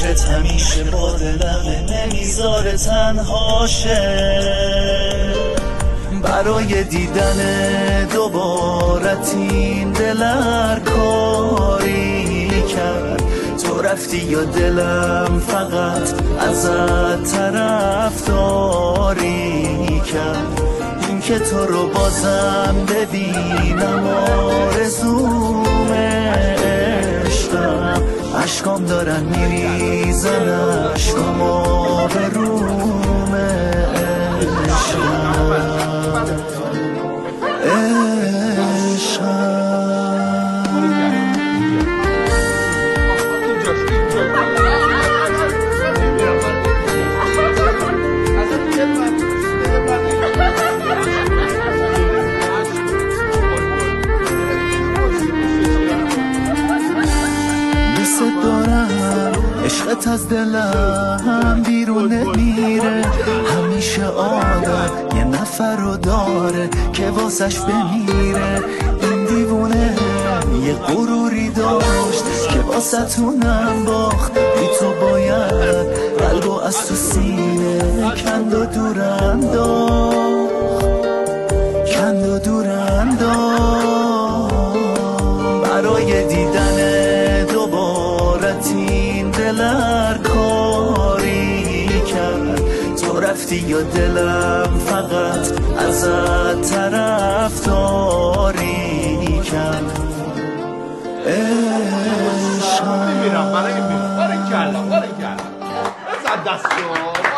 فکرت همیشه با دلمه، نمیذاره تنهاشه. برای دیدن دوبارت این دلر کاری کرد. تو رفتی یا دلم فقط ازت طرفداری کرد. این که تو رو بازم ببینم آرزومه عشقم. عشقام دارن میریزن، عشقام آبرومه عشقم عشقم. عشقت از دلم بیرون نمیره، همیشه آدم یه نفر رو داره که واسش بمیره. این دیوونه یه غروری داشت که واسه تونم باخت. بی تو باید قلبو از تو سینه کند و دور انداخت، کند و دور انداخت. برای دیدن دوبارت این دلر کاری کرد. تو رفتی یا دلم فقط ازت طرفداری کرد عشقم. میرم برای کلا بزن دستو